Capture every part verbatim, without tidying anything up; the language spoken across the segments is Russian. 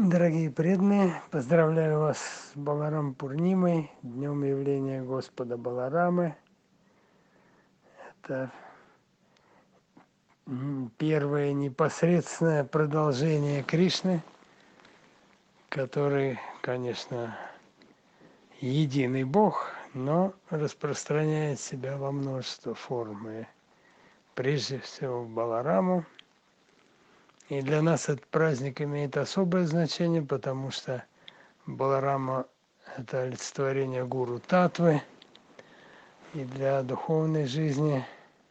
Дорогие преданные, поздравляю вас с Баларам Пурнимой, днем явления Господа Баларамы. Это первое непосредственное продолжение Кришны, который, конечно, единый Бог, но распространяет себя во множество форм. И прежде всего в Балараму. И для нас этот праздник имеет особое значение, потому что Баларама – это олицетворение гуру Татвы, и для духовной жизни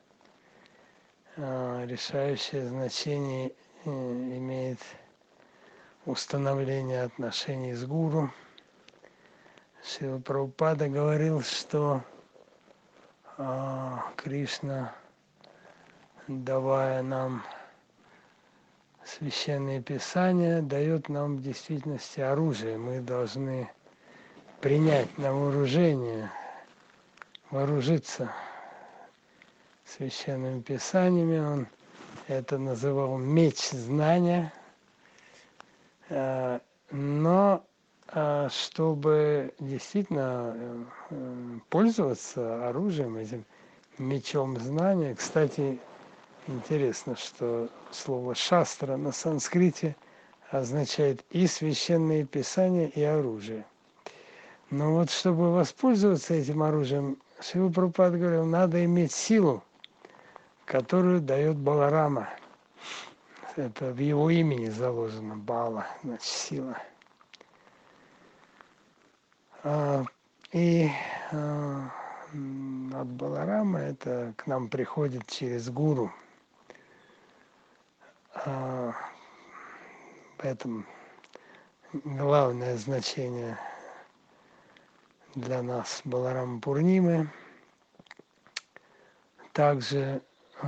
э, решающее значение э, имеет установление отношений с гуру. Шрила Прабхупада говорил, что э, Кришна, давая нам священные писания, дает нам в действительности оружие. Мы должны принять на вооружение, вооружиться священными писаниями. Он это называл меч знания. Но чтобы действительно пользоваться оружием, этим мечом знания, кстати, интересно, что слово шастра на санскрите означает и священные писания, и оружие. Но вот чтобы воспользоваться этим оружием, Шрила Прабхупада говорил, надо иметь силу, которую дает Баларама. Это в его имени заложено, Бала, значит, сила. И от Баларама это к нам приходит через гуру. Поэтому главное значение для нас Баларама Пурнимы. Также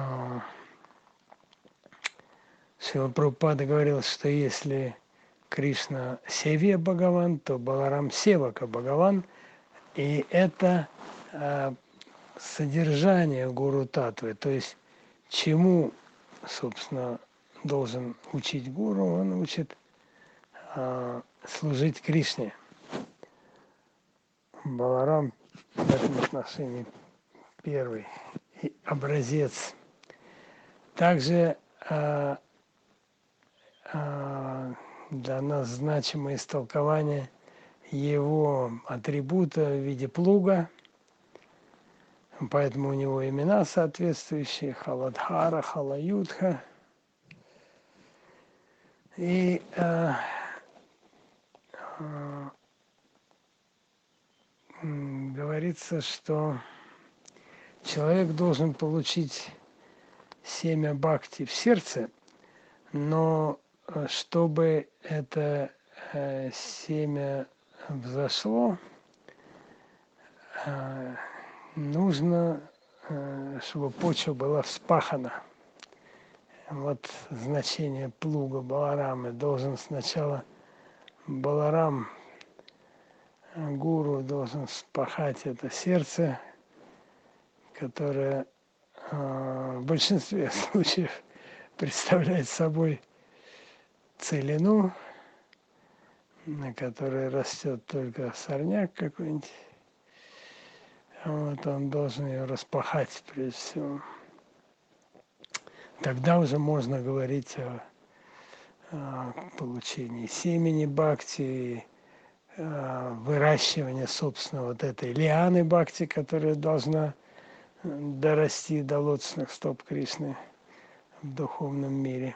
Шрила Прабхупада говорил, что если Кришна Севия Бхагаван, то Баларам Севака Бхагаван. И это э, содержание Гуру Татвы, то есть чему, собственно, должен учить гуру, он учит э, служить Кришне. Баларам в этом отношении первый образец. Также э, э, для нас значимое истолкование его атрибута в виде плуга, поэтому у него имена соответствующие: Халадхара, Халаюдха. И э, э, говорится, что человек должен получить семя бхакти в сердце, но чтобы это э, семя взошло, э, нужно, э, чтобы почва была вспахана. Вот значение плуга Баларамы. Должен сначала Баларам, гуру, должен вспахать это сердце, которое э, в большинстве случаев представляет собой целину, на которой растет только сорняк какой-нибудь. Вот он должен ее распахать прежде всего. Тогда уже можно говорить о, о получении семени бхакти, о выращивании, собственно, вот этой лианы бхакти, которая должна дорасти до лотосных стоп Кришны в духовном мире.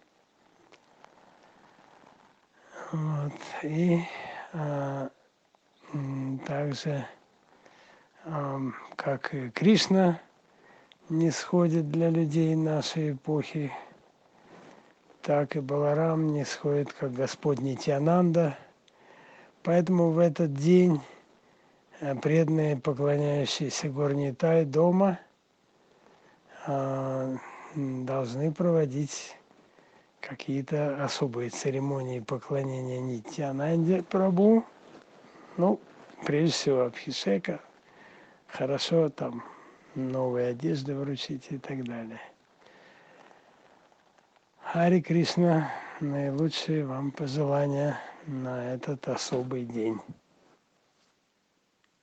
Вот. И а, также, а, как и Кришна не сходит для людей нашей эпохи, так и Баларам не сходит, как Господь Нитьянанда. Поэтому в этот день преданные, поклоняющиеся Горнитай дома, а, должны проводить какие-то особые церемонии поклонения Нитьянанде Прабху. Ну, прежде всего, Абхишека. Хорошо там новые одежды вручить и так далее. Хари Кришна. наилучшие вам пожелания на этот особый день.